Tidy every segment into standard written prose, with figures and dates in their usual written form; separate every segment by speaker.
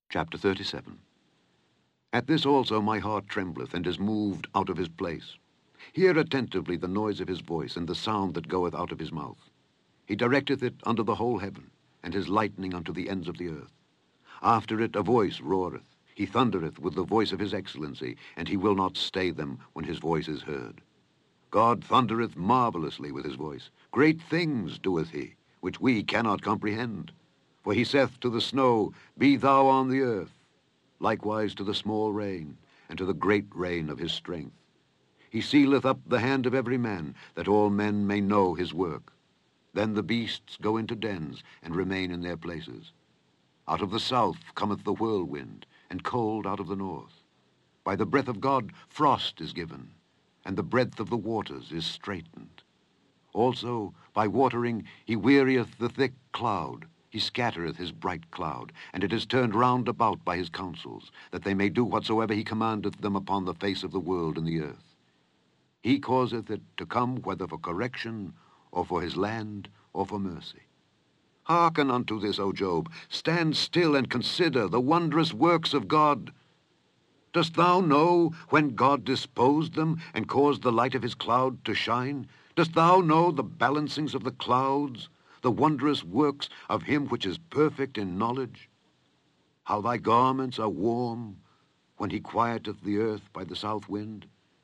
Speaker 1: Chapter 37. At this also my heart trembleth, and is moved out of his place. Hear attentively the noise of his voice, and the sound that goeth out of his mouth. He directeth it unto the whole heaven, and his lightning unto the ends of the earth. After it a voice roareth. He thundereth with the voice of his excellency, and he will not stay them when his voice is heard. God thundereth marvelously with his voice. Great things doeth he, which we cannot comprehend. For he saith to the snow, Be thou on the earth, likewise to the small rain, and to the great rain of his strength. He sealeth up the hand of every man, that all men may know his work. Then the beasts go into dens, and remain in their places. Out of the south cometh the whirlwind, and cold out of the north. By the breath of God frost is given, and the breadth of the waters is straitened. Also by watering he wearieth the thick cloud. He scattereth his bright cloud, and it is turned round about by his counsels, that they may do whatsoever he commandeth them upon the face of the world and the earth. He causeth it to come whether for correction, or for his land, or for mercy. Hearken unto this, O Job. Stand still and consider the wondrous works of God. Dost thou know when God disposed them, and caused the light of his cloud to shine? Dost thou know the balancings of the clouds, the wondrous works of him which is perfect in knowledge? How thy garments are warm, when he quieteth the earth by the south wind?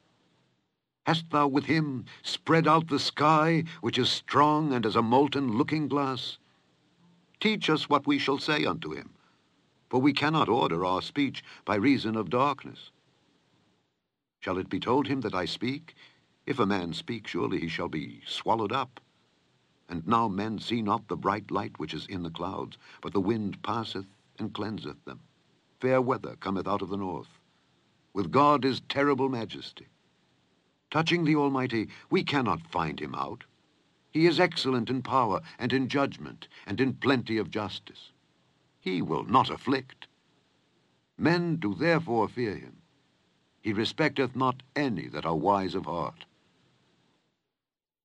Speaker 1: Hast thou with him spread out the sky, which is strong and as a molten looking-glass? Teach us what we shall say unto him, for we cannot order our speech by reason of darkness. Shall it be told him that I speak? If a man speak, surely he shall be swallowed up. And now men see not the bright light which is in the clouds, but the wind passeth and cleanseth them. Fair weather cometh out of the north. With God is terrible majesty. Touching the Almighty, we cannot find him out. He is excellent in power, and in judgment, and in plenty of justice. He will not afflict. Men do therefore fear him. He respecteth not any that are wise of heart.